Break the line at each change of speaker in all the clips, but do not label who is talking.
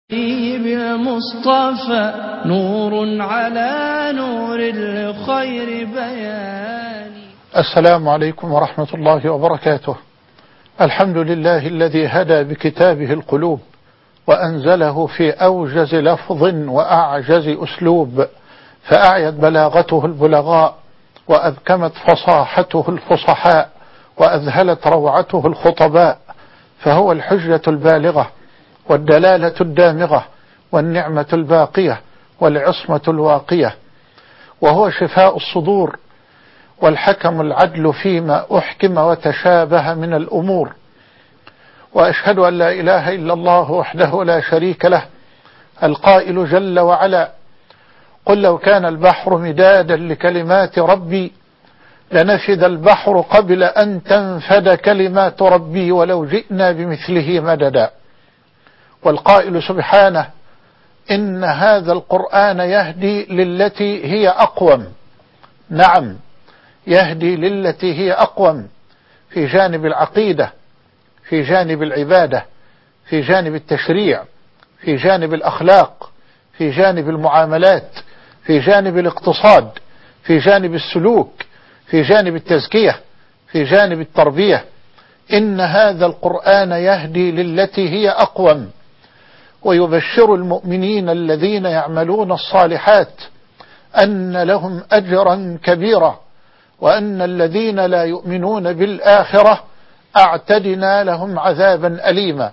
بالمصطفى نور على نور لخير بيان.
السلام عليكم ورحمة الله وبركاته. الحمد لله الذي هدى بكتابه القلوب وأنزله في أوجز لفظ وأعجز أسلوب، فأعيت بلاغته البلغاء وأبكمت فصاحته الفصحاء وأذهلت روعته الخطباء، فهو الحجة البالغة والدلالة الدامغة والنعمة الباقية والعصمة الواقية، وهو شفاء الصدور والحكم العدل فيما أحكم وتشابه من الأمور. وأشهد أن لا إله إلا الله وحده لا شريك له، القائل جل وعلا: قل لو كان البحر مدادا لكلمات ربي لنفد البحر قبل أن تنفد كلمات ربي ولو جئنا بمثله مددا. والقائل سبحانه: إن هذا القرآن يهدي للتي هي أقوم. نعم، يهدي للتي هي أقوم في جانب العقيدة، في جانب العبادة، في جانب التشريع، في جانب الأخلاق، في جانب المعاملات، في جانب الاقتصاد، في جانب السلوك، في جانب التزكية، في جانب التربية. إن هذا القرآن يهدي للتي هي أقوم، ويبشر المؤمنين الذين يعملون الصالحات أن لهم أجرا كبيرا، وأن الذين لا يؤمنون بالآخرة أعتدنا لهم عذابا أليما.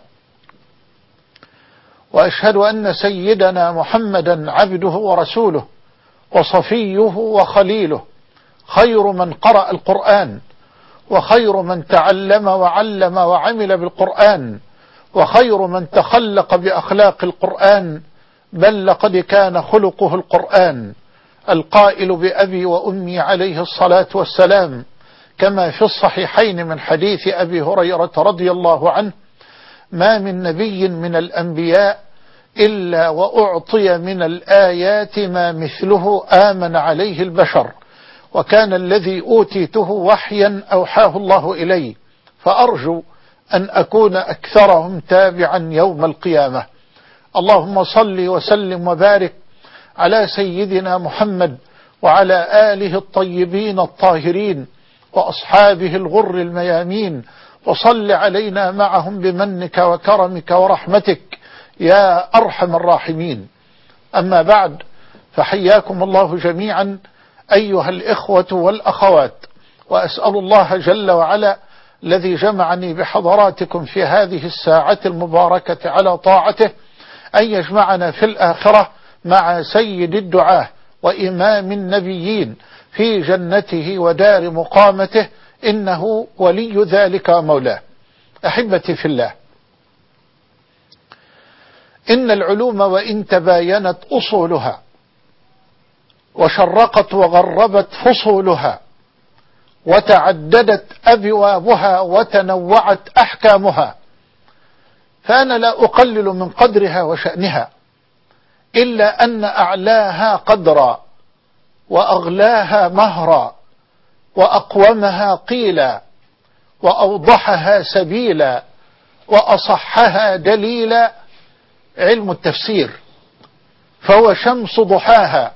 وأشهد أن سيدنا محمدا عبده ورسوله وصفيه وخليله، خير من قرأ القرآن، وخير من تعلم وعلم وعمل بالقرآن، وخير من تخلق بأخلاق القرآن، بل لقد كان خلقه القرآن، القائل بأبي وأمي عليه الصلاة والسلام، كما في الصحيحين من حديث أبي هريرة رضي الله عنه: ما من نبي من الأنبياء إلا وأعطي من الآيات ما مثله آمن عليه البشر، وكان الذي أوتيته وحيا أوحاه الله إلي، فأرجو أن أكون أكثرهم تابعا يوم القيامة. اللهم صل وسلم وبارك على سيدنا محمد وعلى آله الطيبين الطاهرين وأصحابه الغر الميامين، وصل علينا معهم بمنك وكرمك ورحمتك يا أرحم الراحمين. أما بعد، فحياكم الله جميعا أيها الإخوة والأخوات، وأسأل الله جل وعلا الذي جمعني بحضراتكم في هذه الساعة المباركة على طاعته أن يجمعنا في الآخرة مع سيد الدعاة وإمام النبيين في جنته ودار مقامته، إنه ولي ذلك مولاه. أحبتي في الله، إن العلوم وإن تباينت أصولها وشرقت وغربت فصولها وتعددت أبوابها وتنوعت أحكامها، فأنا لا أقلل من قدرها وشأنها، إلا أن أعلاها قدرا وأغلاها مهرا وأقومها قيلا وأوضحها سبيلا وأصحها دليلا علم التفسير، فهو شمس ضحاها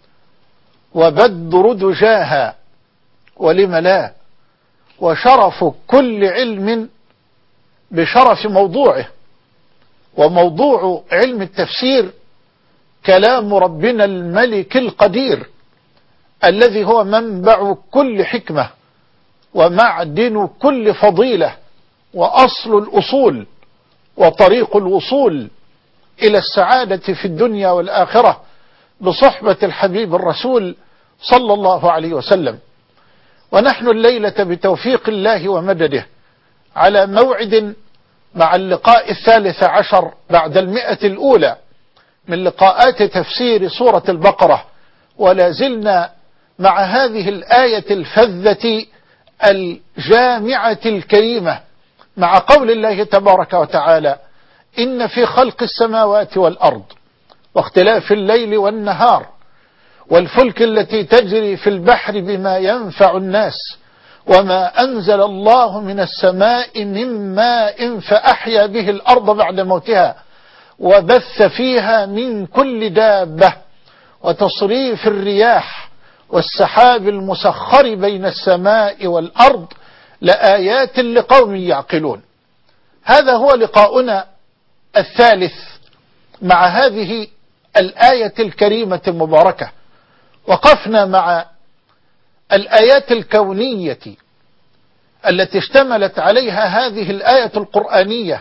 وبدر دجاها، ولم لا، وشرف كل علم بشرف موضوعه. وموضوع علم التفسير كلام ربنا الملك القدير، الذي هو منبع كل حكمة ومعدن كل فضيلة وأصل الأصول وطريق الوصول إلى السعادة في الدنيا والآخرة بصحبة الحبيب الرسول صلى الله عليه وسلم. ونحن الليلة بتوفيق الله ومدده على موعد مع اللقاء 13 بعد 100 الأولى من لقاءات تفسير سورة البقرة، ولا زلنا مع هذه الآية الفذة الجامعة الكريمة، مع قول الله تبارك وتعالى: إن في خلق السماوات والأرض واختلاف الليل والنهار والفلك التي تجري في البحر بما ينفع الناس وما أنزل الله من السماء من ماء فأحيا به الأرض بعد موتها وبث فيها من كل دابة وتصريف الرياح والسحاب المسخر بين السماء والأرض لآيات لقوم يعقلون. هذا هو لقاؤنا الثالث مع هذه الآية الكريمة المباركة. وقفنا مع الآيات الكونية التي اشتملت عليها هذه الآية القرآنية،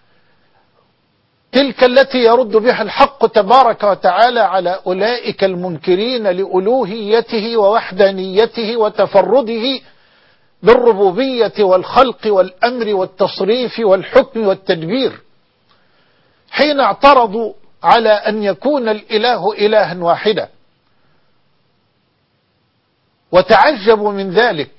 تلك التي يرد بها الحق تبارك وتعالى على أولئك المنكرين لألوهيته ووحدانيته وتفرده بالربوبية والخلق والأمر والتصريف والحكم والتدبير، حين اعترضوا على أن يكون الإله إلها واحدا، وتعجبوا من ذلك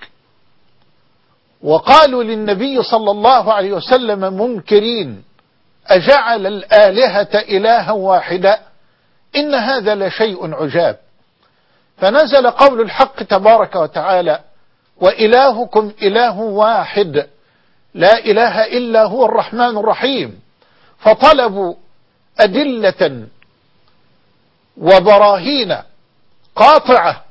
وقالوا للنبي صلى الله عليه وسلم منكرين: أجعل الآلهة إلها واحدا إن هذا لشيء عجاب. فنزل قول الحق تبارك وتعالى: وإلهكم إله واحد لا إله إلا هو الرحمن الرحيم. فطلبوا أدلة وبراهين قاطعة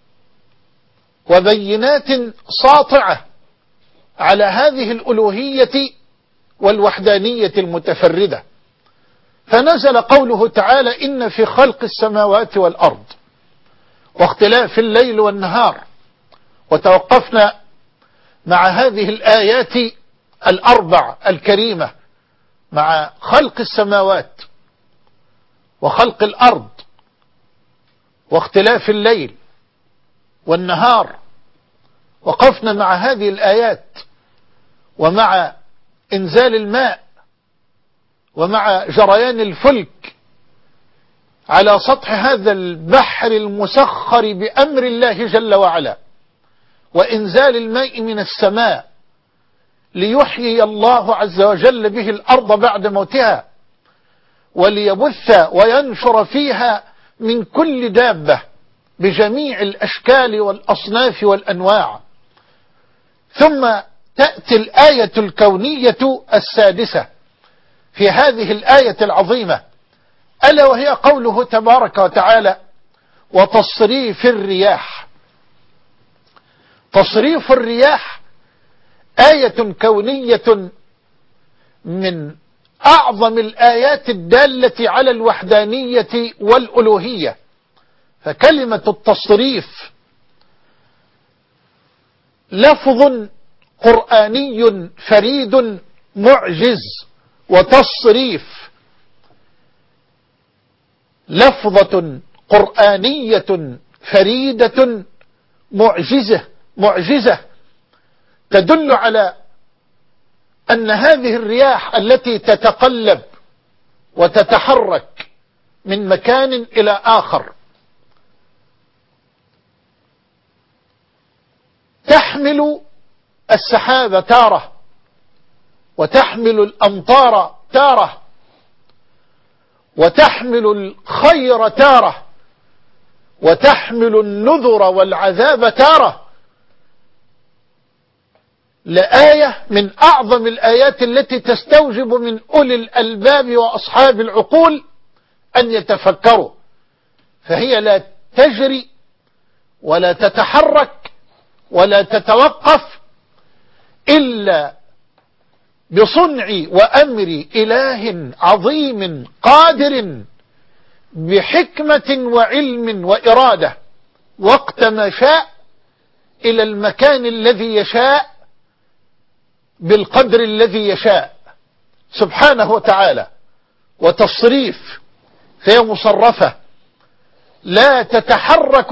وبينات ساطعة على هذه الألوهية والوحدانية المتفردة. فنزل قوله تعالى: إن في خلق السماوات والأرض واختلاف الليل والنهار. وتوقفنا مع هذه الآيات الأربع الكريمة مع خلق السماوات وخلق الأرض واختلاف الليل والنهار. وقفنا مع هذه الآيات ومع إنزال الماء ومع جريان الفلك على سطح هذا البحر المسخر بأمر الله جل وعلا، وإنزال الماء من السماء ليحيي الله عز وجل به الأرض بعد موتها، وليبث وينشر فيها من كل دابة بجميع الأشكال والأصناف والأنواع. ثم تأتي الآية الكونية السادسة في هذه الآية العظيمة، ألا وهي قوله تبارك وتعالى: وتصريف الرياح. تصريف الرياح آية كونية من أعظم الآيات الدالة على الوحدانية والألوهية. فكلمة التصريف لفظ قرآني فريد معجز، وتصريف لفظة قرآنية فريدة معجزة تدل على أن هذه الرياح التي تتقلب وتتحرك من مكان إلى آخر تحمل السحاب تارة، وتحمل الأمطار تارة، وتحمل الخير تارة، وتحمل النذر والعذاب تارة. لآية من أعظم الآيات التي تستوجب من أولي الألباب وأصحاب العقول أن يتفكروا. فهي لا تجري ولا تتحرك ولا تتوقف إلا بصنع وأمر إله عظيم قادر بحكمة وعلم وإرادة، وقت ما شاء إلى المكان الذي يشاء بالقدر الذي يشاء سبحانه وتعالى. وتصريف، فهي مصرفة لا تتحرك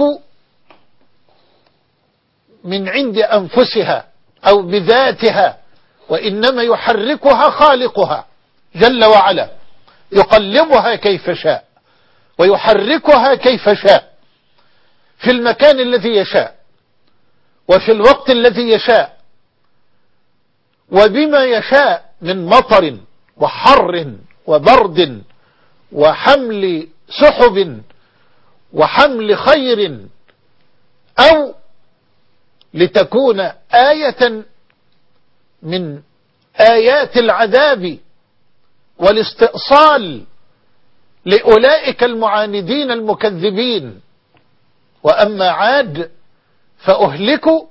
من عند أنفسها أو بذاتها، وإنما يحركها خالقها جل وعلا، يقلبها كيف شاء ويحركها كيف شاء في المكان الذي يشاء وفي الوقت الذي يشاء وبما يشاء من مطر وحر وبرد وحمل سحب وحمل خير، أو لتكون آية من آيات العذاب والاستئصال لأولئك المعاندين المكذبين. وأما عاد فأهلكوا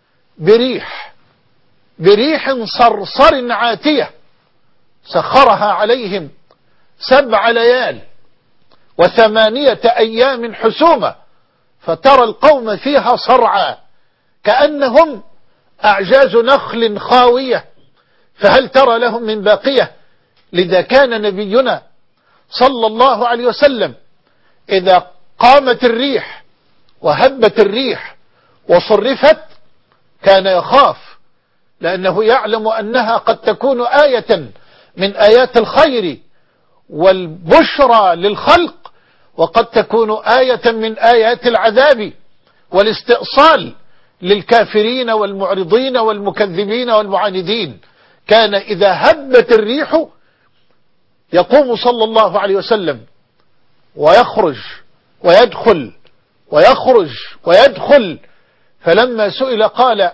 بريح صرصر عاتية سخرها عليهم 7 ليال و8 أيام حسومة فترى القوم فيها صرعى كأنهم أعجاز نخل خاوية فهل ترى لهم من باقية. لذا كان نبينا صلى الله عليه وسلم إذا قامت الريح وهبت الريح وصرفت كان يخاف، لأنه يعلم أنها قد تكون آية من آيات الخير والبشرى للخلق، وقد تكون آية من آيات العذاب والاستئصال للكافرين والمعرضين والمكذبين والمعاندين. كان إذا هبت الريح يقوم صلى الله عليه وسلم ويخرج ويدخل ويخرج ويدخل، فلما سئل قال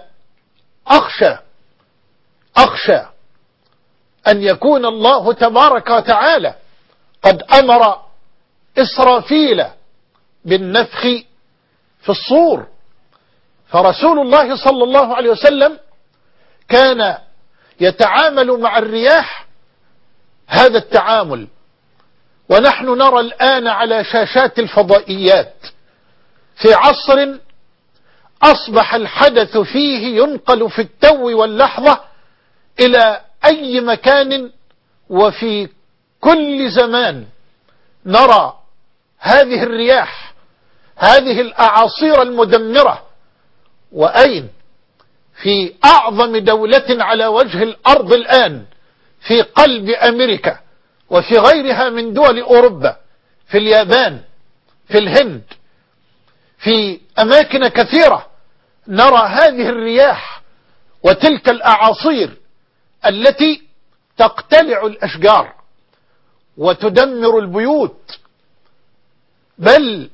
أخشى أن يكون الله تبارك وتعالى قد أمر إسرافيل بالنفخ في الصور. فرسول الله صلى الله عليه وسلم كان يتعامل مع الرياح هذا التعامل، ونحن نرى الآن على شاشات الفضائيات في عصر أصبح الحدث فيه ينقل في التو واللحظة إلى أي مكان وفي كل زمان. نرى هذه الرياح، هذه الأعاصير المدمرة، وأين؟ في أعظم دولة على وجه الأرض الآن، في قلب أمريكا وفي غيرها من دول أوروبا، في اليابان، في الهند، في أماكن كثيرة نرى هذه الرياح وتلك الأعاصير التي تقتلع الأشجار وتدمر البيوت، بل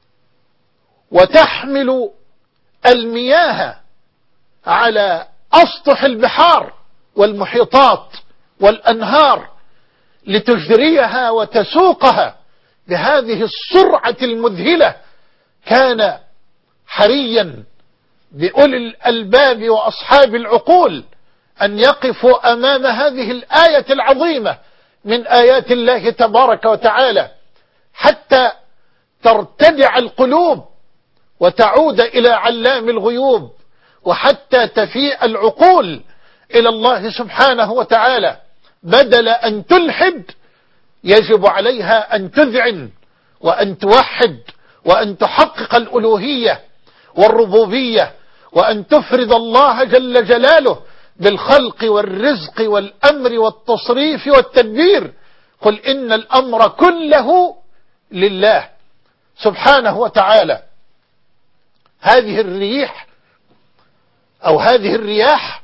وتحمل المياه على أسطح البحار والمحيطات والأنهار لتجريها وتسوقها بهذه السرعة المذهلة. كان حريا بأولي الألباب وأصحاب العقول أن يقفوا أمام هذه الآية العظيمة من آيات الله تبارك وتعالى حتى ترتدع القلوب وتعود إلى علام الغيوب، وحتى تفيء العقول إلى الله سبحانه وتعالى. بدل أن تلحد يجب عليها أن تذعن وأن توحد وأن تحقق الألوهية والربوبية، وأن تفرد الله جل جلاله بالخلق والرزق والأمر والتصريف والتدبير. قل إن الأمر كله لله سبحانه وتعالى. هذه الريح أو هذه الرياح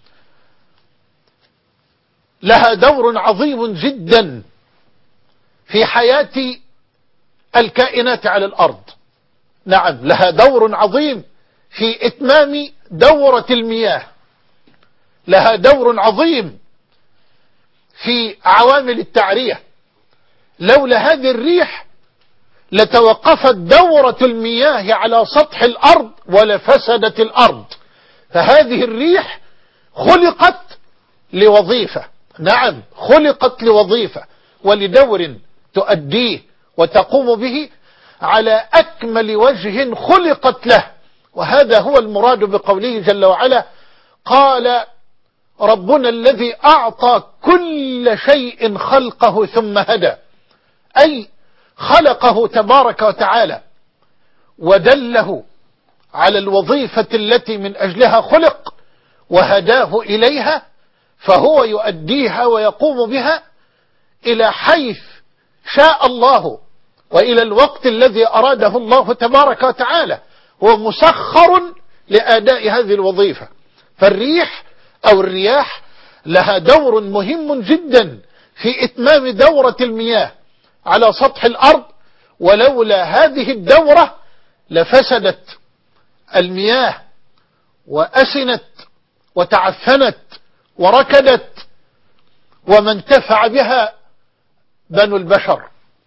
لها دور عظيم جدا في حياة الكائنات على الأرض. نعم، لها دور عظيم في إتمام دورة المياه، لها دور عظيم في عوامل التعرية. لولا هذه الريح لتوقفت دورة المياه على سطح الأرض ولفسدت الأرض. فهذه الريح خلقت لوظيفة، نعم خلقت لوظيفة ولدور تؤديه وتقوم به على أكمل وجه خلقت له. وهذا هو المراد بقوله جل وعلا: قال ربنا الذي أعطى كل شيء خلقه ثم هدى، أي خلقه تبارك وتعالى ودله على الوظيفة التي من أجلها خلق وهداه إليها، فهو يؤديها ويقوم بها إلى حيث شاء الله وإلى الوقت الذي أراده الله تبارك وتعالى، هو مسخر لأداء هذه الوظيفة. فالريح أو الرياح لها دور مهم جدا في إتمام دورة المياه على سطح الأرض، ولولا هذه الدورة لفسدت المياه وأسنت وتعفنت وركدت، وما انتفع بها بنو البشر.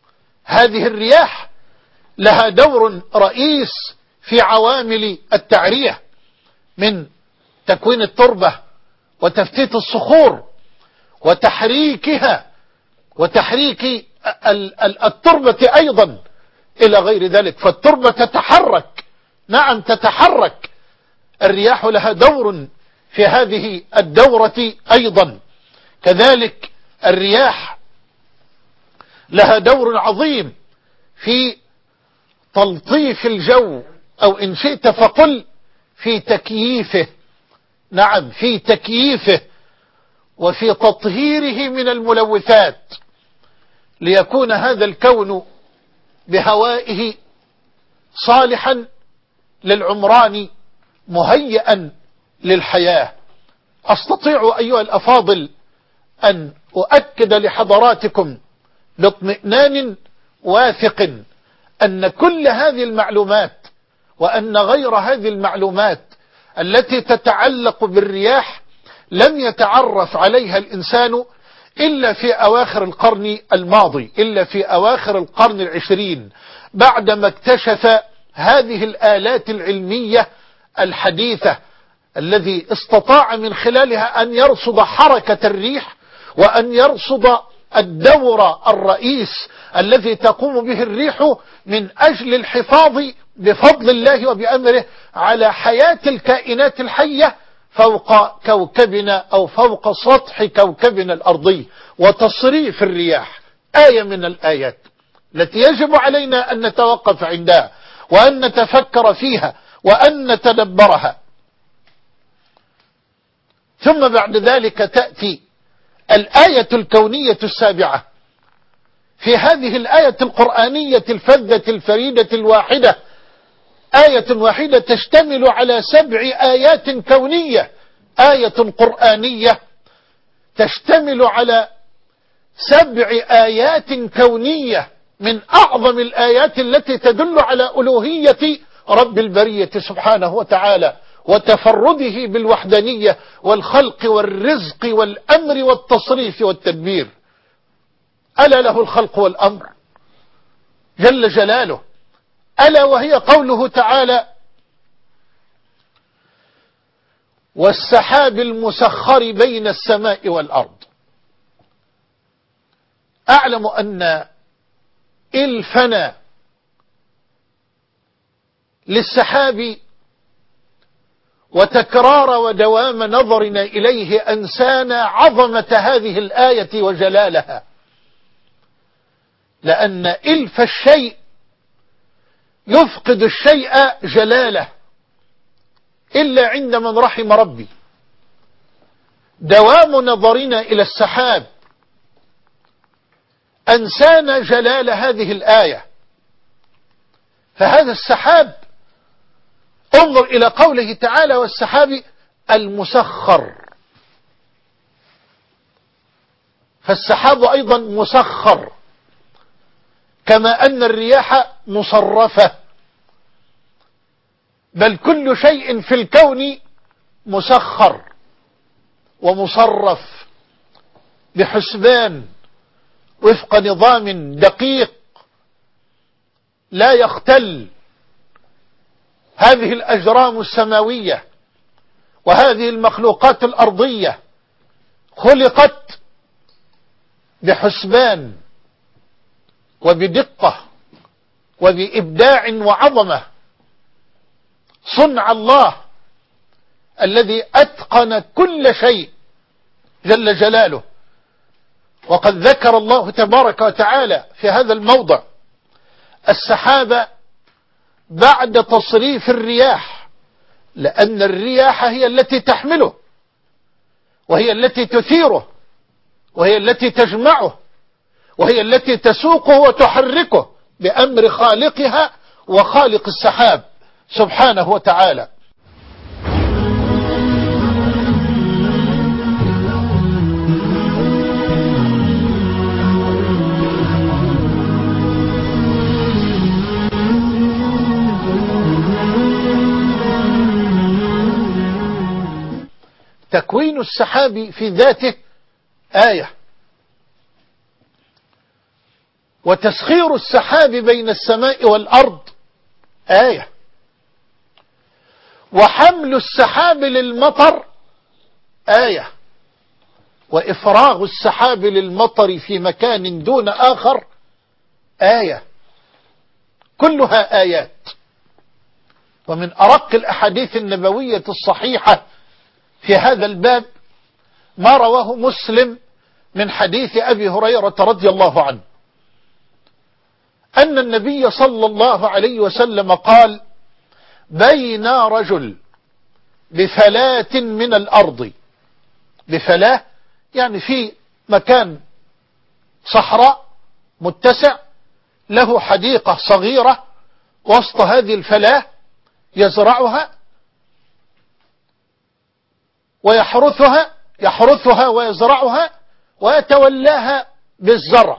هذه الرياح لها دور رئيس في عوامل التعرية، من تكوين التربة وتفتيت الصخور وتحريكها وتحريك التربة أيضا إلى غير ذلك، فالتربة تتحرك، نعم تتحرك. الرياح لها دور في هذه الدورة أيضا. كذلك الرياح لها دور عظيم في تلطيف الجو، أو إن شئت فقل في تكييفه، نعم في تكييفه وفي تطهيره من الملوثات، ليكون هذا الكون بهوائه صالحا للعمران مهيئا للحياة. أستطيع أيها الأفاضل أن أؤكد لحضراتكم باطمئنان واثق أن كل هذه المعلومات وأن غير هذه المعلومات التي تتعلق بالرياح لم يتعرف عليها الإنسان إلا في أواخر القرن الماضي، إلا في أواخر القرن العشرين، بعدما اكتشف هذه الآلات العلمية الحديثة الذي استطاع من خلالها أن يرصد حركة الريح وأن يرصد الدور الرئيس الذي تقوم به الريح من أجل الحفاظ بفضل الله وبأمره على حياة الكائنات الحية فوق كوكبنا أو فوق سطح كوكبنا الأرضي. وتصريف الرياح آية من الآيات التي يجب علينا أن نتوقف عندها وأن نتفكر فيها وأن نتدبرها. ثم بعد ذلك تأتي الآية الكونية السابعة. في هذه الآية القرآنية الفذة الفريدة الواحدة، آية واحدة تشتمل على 7 آيات كونية، آية قرآنية تشتمل على 7 آيات كونية من أعظم الآيات التي تدل على ألوهية رب البرية سبحانه وتعالى وتفرده بالوحدانية والخلق والرزق والأمر والتصريف والتدبير. ألا له الخلق والأمر جل جلاله، ألا وهي قوله تعالى: والسحاب المسخر بين السماء والأرض. أعلم أن إلفنا للسحاب وتكرار ودوام نظرنا إليه أنسانا عظمة هذه الآية وجلالها، لأن إلف الشيء يفقد الشيء جلاله إلا عند من رحم ربي. دوام نظرنا إلى السحاب أنسانا جلال هذه الآية. فهذا السحاب، انظر إلى قوله تعالى: والسحاب المسخر. فالسحاب أيضا مسخر، كما أن الرياح مصرفة، بل كل شيء في الكون مسخر ومصرف بحسبان وفق نظام دقيق لا يختل. هذه الأجرام السماوية وهذه المخلوقات الأرضية خلقت بحسبان وبدقة وبإبداع وعظمة، صنع الله الذي أتقن كل شيء جل جلاله. وقد ذكر الله تبارك وتعالى في هذا الموضع السحاب بعد تصريف الرياح، لأن الرياح هي التي تحمله وهي التي تثيره وهي التي تجمعه وهي التي تسوقه وتحركه بأمر خالقها وخالق السحاب سبحانه وتعالى. تكوين السحاب في ذاته آية، وتسخير السحاب بين السماء والأرض آية، وحمل السحاب للمطر آية، وإفراغ السحاب للمطر في مكان دون آخر آية، كلها آيات. ومن أرق الأحاديث النبوية الصحيحة في هذا الباب ما رواه مسلم من حديث أبي هريرة رضي الله عنه أن النبي صلى الله عليه وسلم قال: بين رجل بفلاة من الأرض، بفلاة يعني في مكان صحراء متسع له حديقة صغيرة وسط هذه الفلاة يزرعها يحرثها ويزرعها ويتولاها بالزرع.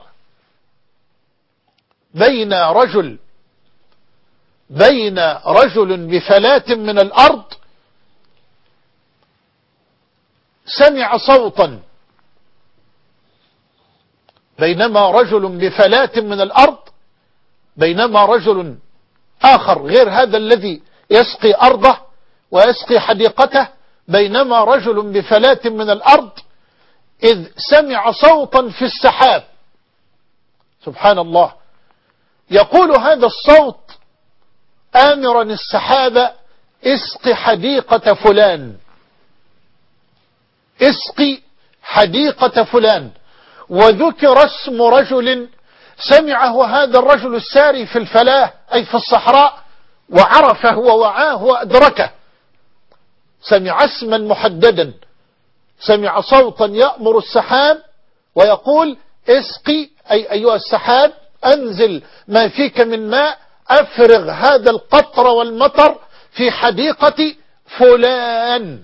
بين رجل بفلاة من الأرض سمع صوتا، بينما رجل بفلاة من الأرض، بينما رجل آخر غير هذا الذي يسقي أرضه ويسقي حديقته، بينما رجل بفلاة من الأرض إذ سمع صوتا في السحاب. سبحان الله، يقول هذا الصوت آمرا السحاب: اسق حديقة فلان، اسقي حديقة فلان. وذكر اسم رجل سمعه هذا الرجل الساري في الفلاة أي في الصحراء وعرفه ووعاه وأدركه، سمع اسما محددا، سمع صوتا يأمر السحاب ويقول: اسقي أي أيها السحاب أنزل ما فيك من ماء، أفرغ هذا القطر والمطر في حديقة فلان.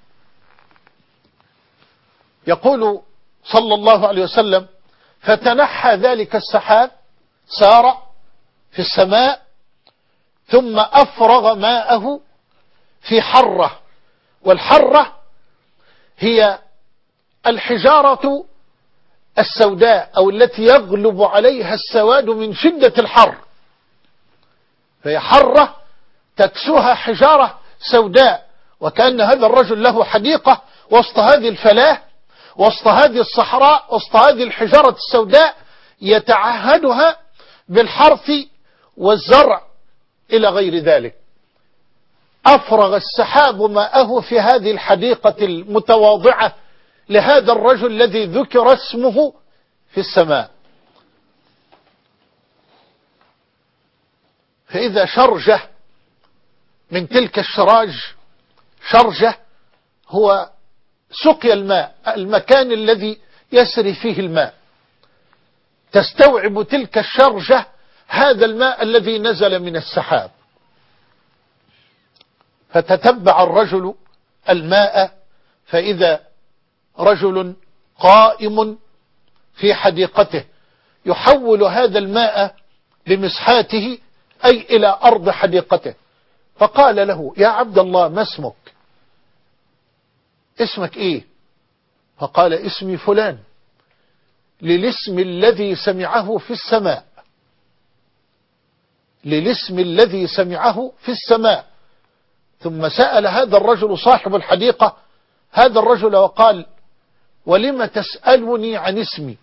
يقول صلى الله عليه وسلم: فتنحى ذلك السحاب، سار في السماء، ثم أفرغ ماءه في حرة، والحرة هي الحجارة السوداء أو التي يغلب عليها السواد من شدة الحر، فهي حرة تكسوها حجارة سوداء. وكأن هذا الرجل له حديقة وسط هذه الفلاة، وسط هذه الصحراء، وسط هذه الحجارة السوداء، يتعهدها بالحرث والزرع إلى غير ذلك. أفرغ السحاب ماءه في هذه الحديقة المتواضعة لهذا الرجل الذي ذكر اسمه في السماء، فإذا شرجة من تلك الشراج، شرجة هو سقي الماء، المكان الذي يسري فيه الماء، تستوعب تلك الشرجة هذا الماء الذي نزل من السحاب. فتتبع الرجل الماء فإذا رجل قائم في حديقته يحول هذا الماء بمسحاته أي إلى أرض حديقته. فقال له: يا عبد الله، ما اسمك؟ اسمك إيه؟ فقال: اسمي فلان، للاسم الذي سمعه في السماء، للاسم الذي سمعه في السماء. ثم سأل هذا الرجل صاحب الحديقة هذا الرجل وقال: ولم تسألني عن اسمي؟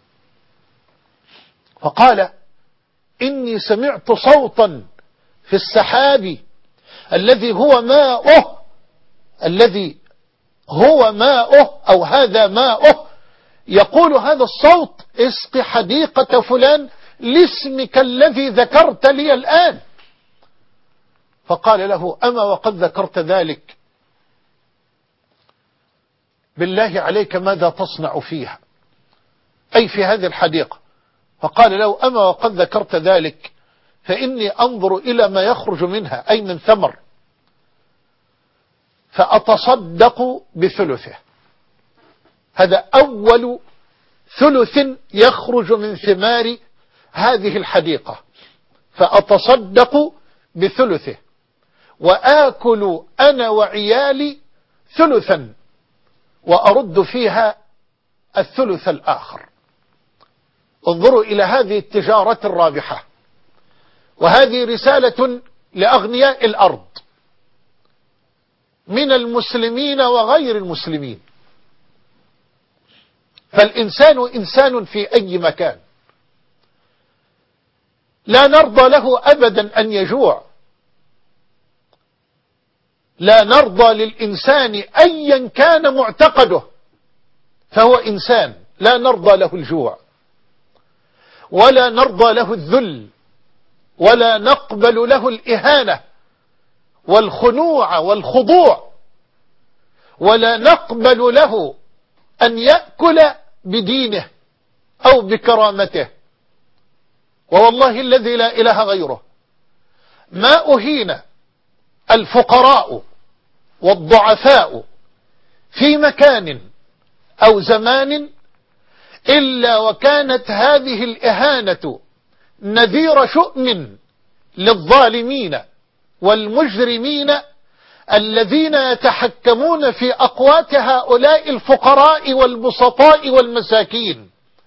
فقال: إني سمعت صوتا في السحاب الذي هو ماؤه، الذي هو ماؤه أو هذا ماؤه، يقول هذا الصوت: اسق حديقة فلان لاسمك الذي ذكرت لي الآن. فقال له: أما وقد ذكرت ذلك، بالله عليك ماذا تصنع فيها، أي في هذه الحديقة؟ فقال له: أما وقد ذكرت ذلك، فإني أنظر إلى ما يخرج منها أي من ثمر، فأتصدق بثلثه. هذا أول ثلث يخرج من ثمار هذه الحديقة، فأتصدق بثلثه، وآكل أنا وعيالي ثلثا، وأرد فيها الثلث الآخر. انظروا إلى هذه التجارة الرابحة، وهذه رسالة لأغنياء الأرض من المسلمين وغير المسلمين. فالإنسان إنسان في أي مكان، لا نرضى له أبدا أن يجوع، لا نرضى للإنسان أيا كان معتقده، فهو إنسان، لا نرضى له الجوع، ولا نرضى له الذل، ولا نقبل له الإهانة والخنوع والخضوع، ولا نقبل له أن يأكل بدينه أو بكرامته. ووالله الذي لا إله غيره ما أهين الفقراء والضعفاء في مكان أو زمان إلا وكانت هذه الإهانة نذير شؤم للظالمين والمجرمين الذين يتحكمون في أقوات هؤلاء الفقراء والبسطاء والمساكين.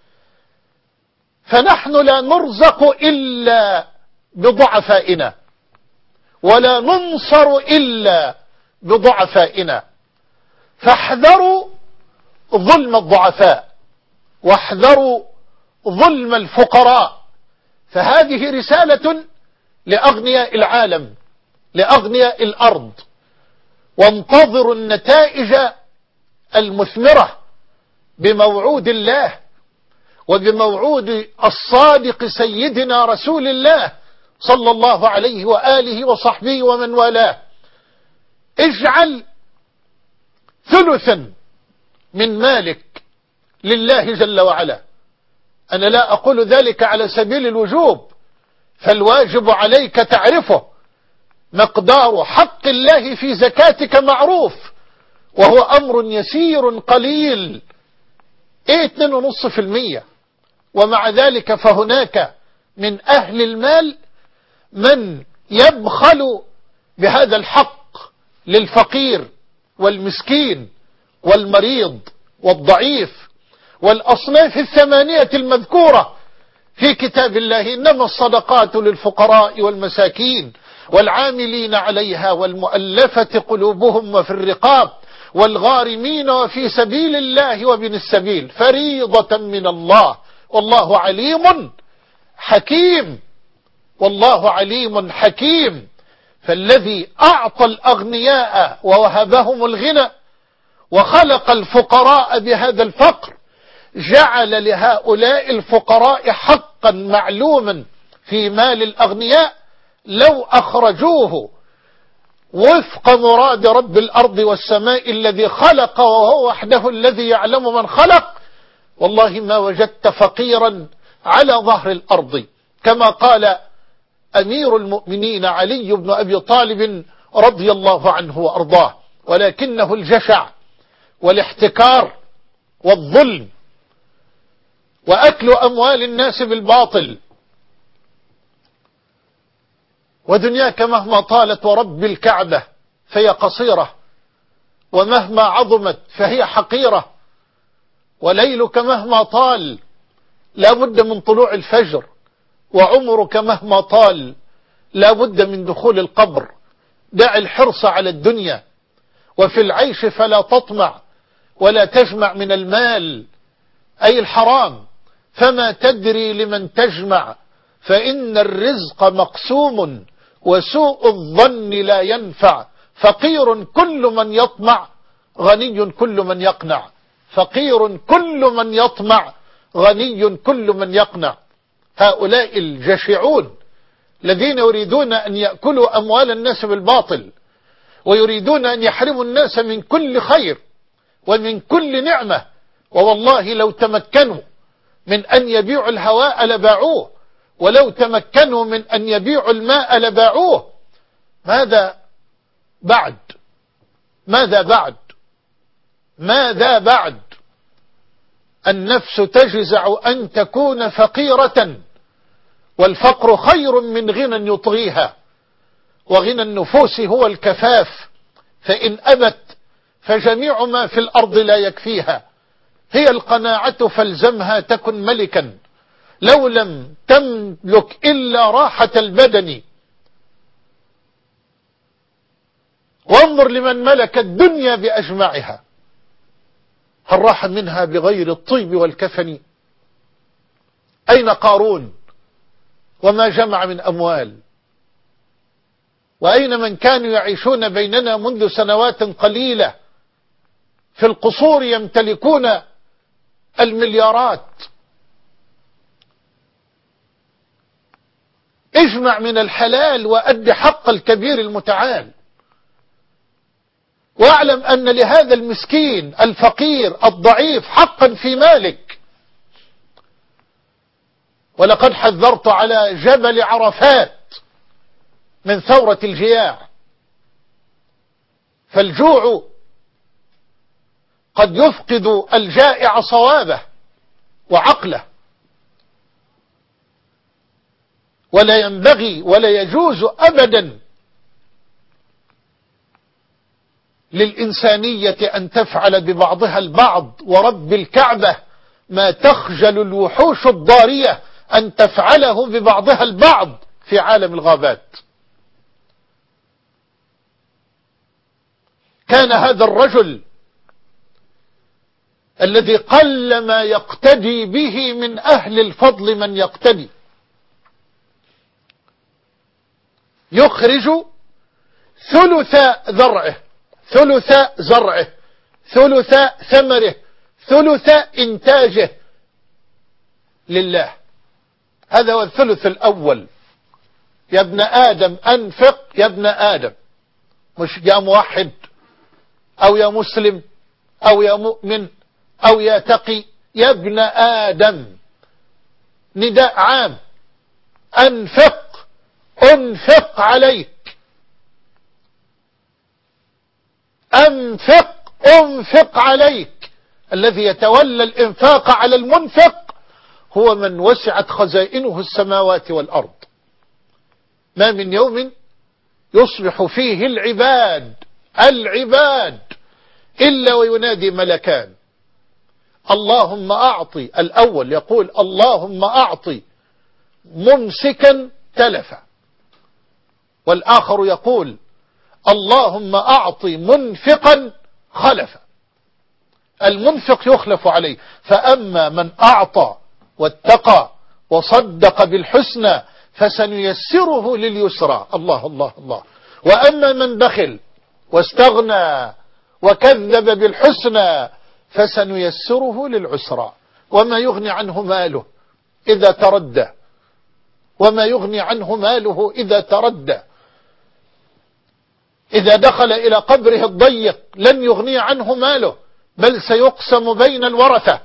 فنحن لا نرزق إلا بضعفائنا، ولا ننصر إلا بضعفائنا. فاحذروا ظلم الضعفاء، واحذروا ظلم الفقراء. فهذه رسالة لأغنياء العالم، لأغنياء الأرض، وانتظروا النتائج المثمرة بموعود الله وبموعود الصادق سيدنا رسول الله صلى الله عليه وآله وصحبه ومن والاه. اجعل ثلثا من مالك لله جل وعلا. أنا لا أقول ذلك على سبيل الوجوب، فالواجب عليك تعرفه. مقدار حق الله في زكاتك معروف، وهو أمر يسير قليل، 2.5%. ومع ذلك فهناك من أهل المال من يبخل بهذا الحق للفقير والمسكين والمريض والضعيف والأصناف 8 المذكورة في كتاب الله: إنما الصدقات للفقراء والمساكين والعاملين عليها والمؤلفة قلوبهم وفي الرقاب والغارمين وفي سبيل الله وابن السبيل فريضة من الله والله عليم حكيم. والله عليم حكيم. فالذي أعطى الأغنياء ووهبهم الغنى وخلق الفقراء بهذا الفقر جعل لهؤلاء الفقراء حقا معلوما في مال الأغنياء لو أخرجوه وفق مراد رب الأرض والسماء الذي خلق وهو وحده الذي يعلم من خلق، والله ما وجدت فقيرا على ظهر الأرض. كما قال أمير المؤمنين علي بن أبي طالب رضي الله عنه وأرضاه: ولكنه الجشع والاحتكار والظلم وأكل أموال الناس بالباطل. ودنياك مهما طالت ورب الكعبة فهي قصيرة، ومهما عظمت فهي حقيرة. وليلك مهما طال لا بد من طلوع الفجر، وعمرك مهما طال لا بد من دخول القبر. دع الحرص على الدنيا، وفي العيش فلا تطمع ولا تجمع من المال أي الحرام، فما تدري لمن تجمع، فإن الرزق مقسوم وسوء الظن لا ينفع. فقير كل من يطمع، غني كل من يقنع. فقير كل من يطمع، غني كل من يقنع. هؤلاء الجشعون الذين يريدون أن يأكلوا أموال الناس بالباطل، ويريدون أن يحرموا الناس من كل خير ومن كل نعمة. ووالله لو تمكنوا من أن يبيعوا الهواء لباعوه، ولو تمكنوا من أن يبيعوا الماء لباعوه. ماذا بعد؟ ماذا بعد؟ ماذا بعد؟ النفس تجزع أن تكون فقيرة، والفقر خير من غنى يطغيها، وغنى النفوس هو الكفاف، فإن أبت فجميع ما في الأرض لا يكفيها. هي القناعة فالزمها تكن ملكا، لو لم تملك إلا راحة البدن. وانظر لمن ملك الدنيا بأجمعها، هل راح منها بغير الطيب والكفن؟ أين قارون وما جمع من أموال؟ وأين من كانوا يعيشون بيننا منذ سنوات قليلة في القصور يمتلكون المليارات؟ اجمع من الحلال وأد حق الكبير المتعال، واعلم أن لهذا المسكين الفقير الضعيف حقا في مالك. ولقد حذرت على جبل عرفات من ثورة الجياع، فالجوع قد يفقد الجائع صوابه وعقله، ولا ينبغي ولا يجوز أبدا للإنسانية أن تفعل ببعضها البعض، ورب الكعبة ما تخجل الوحوش الضارية أن تفعله ببعضها البعض في عالم الغابات. كان هذا الرجل الذي قل ما يقتدي به من أهل الفضل من يقتدي، يخرج ثلث ذرعه، ثلث زرعه، ثلث ثمره، ثلث إنتاجه لله. هذا هو الثلث الأول. يا ابن آدم أنفق، يا ابن آدم، مش يا موحد أو يا مسلم أو يا مؤمن أو يا تقي، يا ابن آدم، نداء عام. أنفق، أنفق عليك، أنفق، أنفق عليك. الذي يتولى الإنفاق على المنفق هو من وسعت خزائنه السماوات والأرض. ما من يوم يصبح فيه العباد إلا وينادي ملكان: اللهم أعطي. الأول يقول: اللهم أعطي ممسكا تلفا، والآخر يقول: اللهم أعطي منفقا خلفا. المنفق يخلف عليه، فأما من أعطى واتقى وصدق بالحسنى فسنيسره لليسرى. الله الله الله. وأما من بخل واستغنى وكذب بالحسنى فسنيسره للعسرى. وما يغني عنه ماله إذا تردى، وما يغني عنه ماله إذا تردى. إذا دخل إلى قبره الضيق لن يغني عنه ماله، بل سيقسم بين الورثة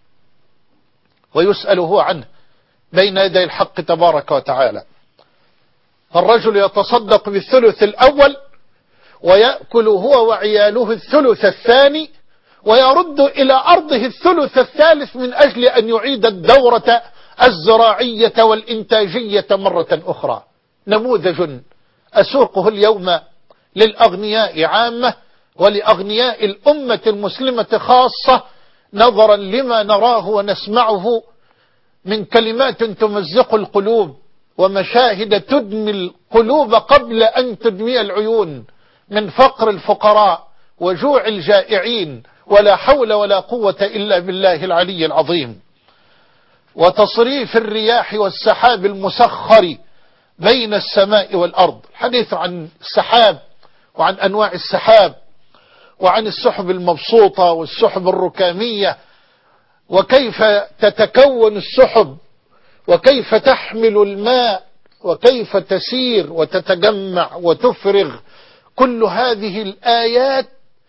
ويسأله عنه بين يدي الحق تبارك وتعالى. الرجل يتصدق بالثلث الأول ويأكل هو وعياله الثلث الثاني، ويرد إلى أرضه الثلث الثالث من أجل أن يعيد الدورة الزراعية والإنتاجية مرة أخرى. نموذج أسوقه اليوم للأغنياء عامة ولأغنياء الأمة المسلمة خاصة، نظرا لما نراه ونسمعه من كلمات تمزق القلوب ومشاهد تدمي القلوب قبل أن تدمي العيون، من فقر الفقراء وجوع الجائعين، ولا حول ولا قوة إلا بالله العلي العظيم. وتصريف الرياح والسحاب المسخر بين السماء والأرض. الحديث عن السحاب وعن أنواع السحاب وعن السحب المبسوطة والسحب الركامية، وكيف تتكون السحب، وكيف تحمل الماء، وكيف تسير وتتجمع وتفرغ. كل هذه الآيات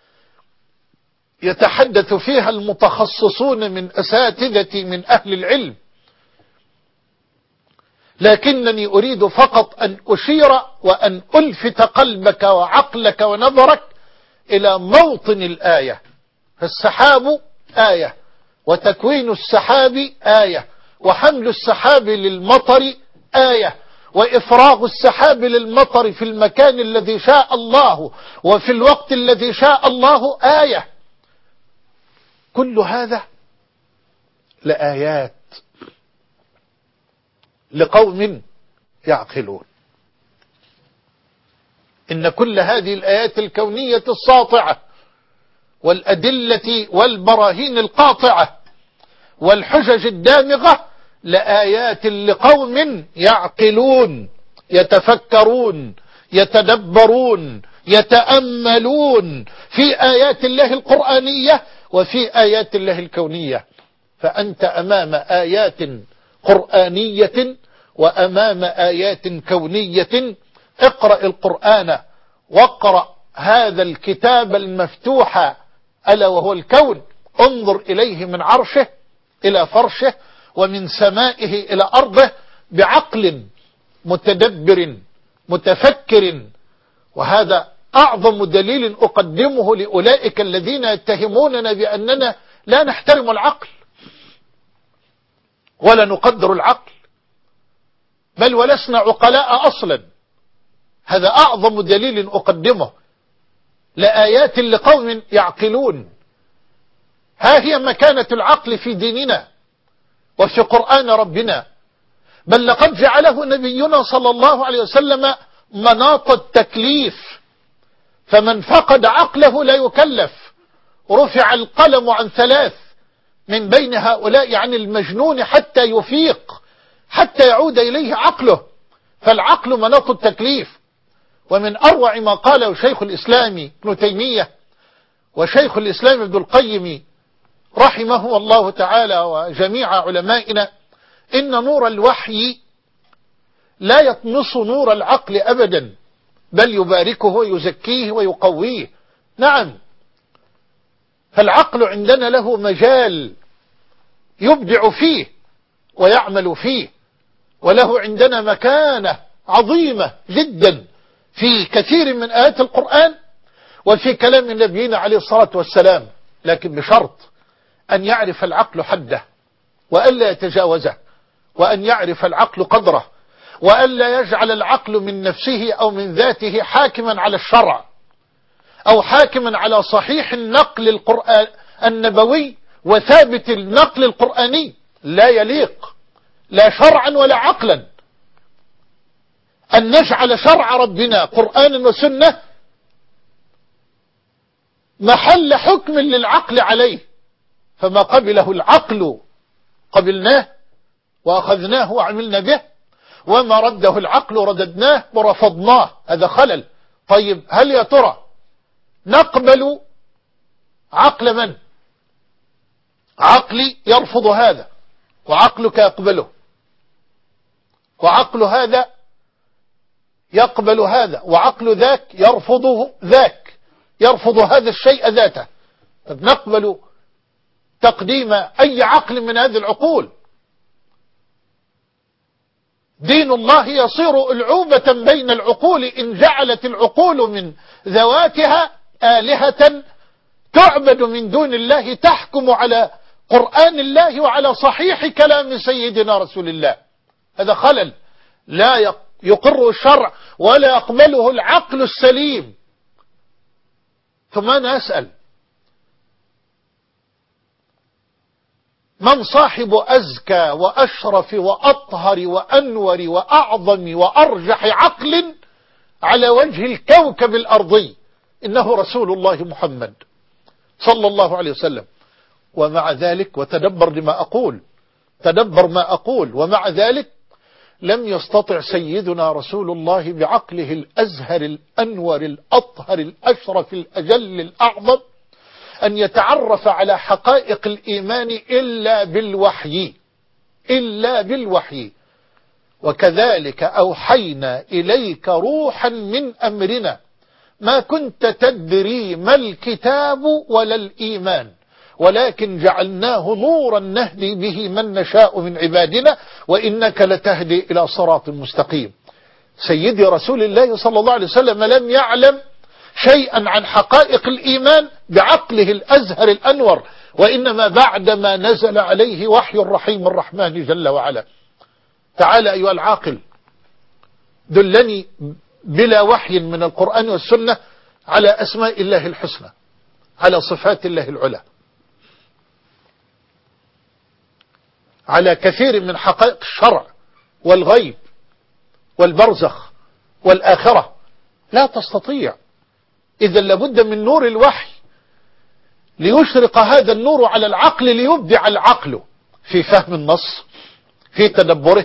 يتحدث فيها المتخصصون من أساتذة من أهل العلم، لكنني أريد فقط أن أشير وأن ألفت قلبك وعقلك ونظرك إلى موطن الآية. فالسحاب آية، وتكوين السحاب آية، وحمل السحاب للمطر آية، وإفراغ السحاب للمطر في المكان الذي شاء الله وفي الوقت الذي شاء الله آية. كل هذا لآيات. لقوم يعقلون. إن كل هذه الآيات الكونية الساطعة والأدلة والبراهين القاطعة والحجج الدامغة لآيات لقوم يعقلون، يتفكرون، يتدبرون، يتأملون في آيات الله القرآنية وفي آيات الله الكونية. فأنت أمام آيات قرآنية وأمام آيات كونية. اقرأ القرآن واقرأ هذا الكتاب المفتوح ألا وهو الكون. انظر إليه من عرشه إلى فرشه ومن سمائه إلى أرضه بعقل متدبر متفكر. وهذا أعظم دليل أقدمه لأولئك الذين يتهموننا بأننا لا نحترم العقل ولا نقدر العقل بل ولسنا عقلاء أصلا. هذا أعظم دليل أقدمه لآيات لقوم يعقلون. ها هي مكانة العقل في ديننا وفي قرآن ربنا. بل لقد جعله نبينا صلى الله عليه وسلم مناط التكليف، فمن فقد عقله لا يكلف. رفع القلم عن 3 من بين هؤلاء عن المجنون حتى يفيق، حتى يعود إليه عقله. فالعقل مناط التكليف. ومن أروع ما قاله شيخ الإسلام ابن تيمية وشيخ الإسلام ابن القيم رحمه الله تعالى وجميع علمائنا: إن نور الوحي لا يطمس نور العقل أبدا بل يباركه ويزكيه ويقويه. نعم، فالعقل عندنا له مجال يبدع فيه ويعمل فيه، وله عندنا مكانة عظيمة جدا في كثير من آيات القرآن وفي كلام نبينا عليه الصلاة والسلام، لكن بشرط أن يعرف العقل حده وألا يتجاوزه، وأن يعرف العقل قدره، وألا يجعل العقل من نفسه أو من ذاته حاكما على الشرع أو حاكما على صحيح النقل القرآن النبوي وثابت النقل القرآني. لا يليق لا شرعا ولا عقلا أن نجعل شرع ربنا قرآن وسنة محل حكم للعقل عليه. فما قبله العقل قبلناه وأخذناه وعملنا به، وما رده العقل رددناه ورفضناه. هذا خلل. طيب، هل يا ترى نقبل عقل من؟ عقلي يرفض هذا وعقلك يقبله، وعقل هذا يقبل هذا وعقل ذاك يرفضه، ذاك يرفض هذا الشيء ذاته. طب نقبل تقديم أي عقل من هذه العقول؟ دين الله يصير ألعوبة بين العقول إن جعلت العقول من ذواتها آلهة تعبد من دون الله، تحكم على قرآن الله وعلى صحيح كلام سيدنا رسول الله. هذا خلل لا يقره الشرع ولا يقبله العقل السليم. ثم أنا أسأل: من صاحب أزكى وأشرف وأطهر وأنور وأعظم وأرجح عقل على وجه الكوكب الأرضي؟ إنه رسول الله محمد صلى الله عليه وسلم. ومع ذلك، وتدبر لما أقول، تدبر ما أقول، ومع ذلك لم يستطع سيدنا رسول الله بعقله الأزهر الأنور الأطهر الأشرف الأجل الأعظم أن يتعرف على حقائق الإيمان إلا بالوحي، إلا بالوحي. وكذلك أوحينا إليك روحا من أمرنا ما كنت تدري ما الكتاب ولا الإيمان ولكن جعلناه نورا نهدي به من نشاء من عبادنا وإنك لتهدي إلى صراط مستقيم. سيدي رسول الله صلى الله عليه وسلم لم يعلم شيئا عن حقائق الإيمان بعقله الأزهر الأنور، وإنما بعدما نزل عليه وحي الرحيم الرحمن جل وعلا. تعال أيها العاقل، دلني بلا وحي من القرآن والسنة على أسماء الله الحسنى، على صفات الله العلى، على كثير من حقائق الشرع والغيب والبرزخ والآخرة، لا تستطيع. إذا لابد من نور الوحي ليشرق هذا النور على العقل، ليبدع العقل في فهم النص، في تدبره،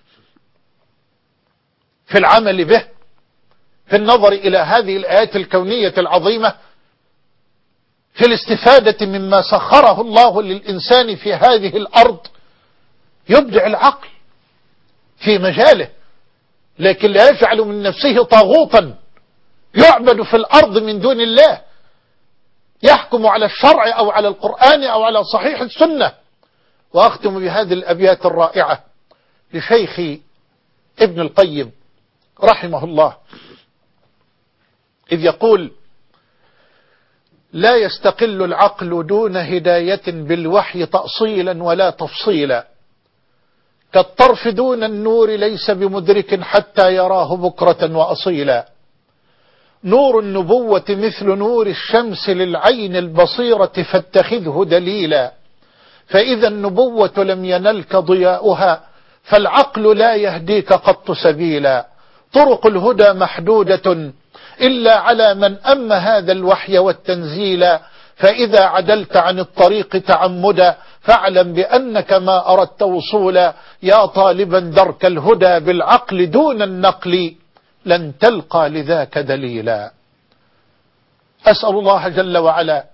في العمل به، في النظر إلى هذه الآيات الكونية العظيمة، في الاستفادة مما سخره الله للإنسان في هذه الأرض. يبدع العقل في مجاله، لكن لا يجعل من نفسه طاغوتا يعبد في الأرض من دون الله، يحكم على الشرع أو على القرآن أو على صحيح السنة. وأختم بهذه الأبيات الرائعة لشيخي ابن القيم رحمه الله، إذ يقول: لا يستقل العقل دون هداية بالوحي تأصيلا ولا تفصيلا، كالطرف دون النور ليس بمدرك حتى يراه بكرة وأصيلا. نور النبوة مثل نور الشمس للعين البصيرة فاتخذه دليلا، فإذا النبوة لم ينلك ضياؤها فالعقل لا يهديك قط سبيلا. طرق الهدى محدودة إلا على من أم هذا الوحي والتنزيل، فإذا عدلت عن الطريق تعمدا فاعلم بأنك ما أردت وصولا. يا طالبا درك الهدى بالعقل دون النقل لن تلقى لذاك دليلا. أسأل الله جل وعلا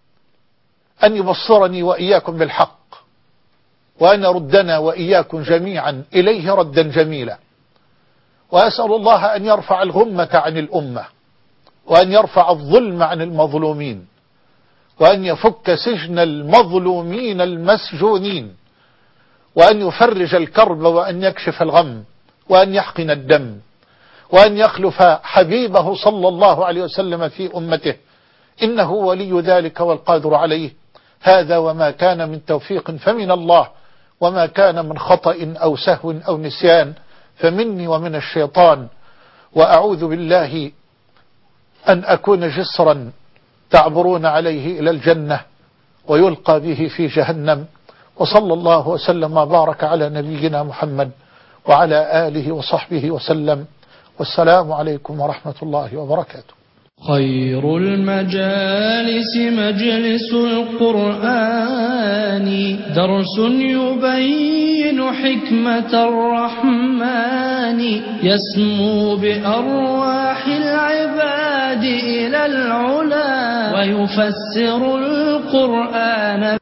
أن يبصرني وإياكم بالحق، وأن يردنا وإياكم جميعا إليه ردا جميلا. وأسأل الله أن يرفع الغمة عن الأمة، وأن يرفع الظلم عن المظلومين، وأن يفك سجن المظلومين المسجونين، وأن يفرج الكرب، وأن يكشف الغم، وأن يحقن الدم، وأن يخلف حبيبه صلى الله عليه وسلم في أمته، إنه ولي ذلك والقادر عليه. هذا وما كان من توفيق فمن الله، وما كان من خطأ أو سهو أو نسيان فمني ومن الشيطان. وأعوذ بالله أن أكون جسرا تعبرون عليه إلى الجنة ويلقى به في جهنم. وصلى الله وسلم وبارك على نبينا محمد وعلى آله وصحبه وسلم، والسلام عليكم ورحمة الله وبركاته.
خير المجالس مجلس القرآن، درس يبين حكمة الرحمن، يسمو بأرواح العباد إلى العلا، ويفسر القرآن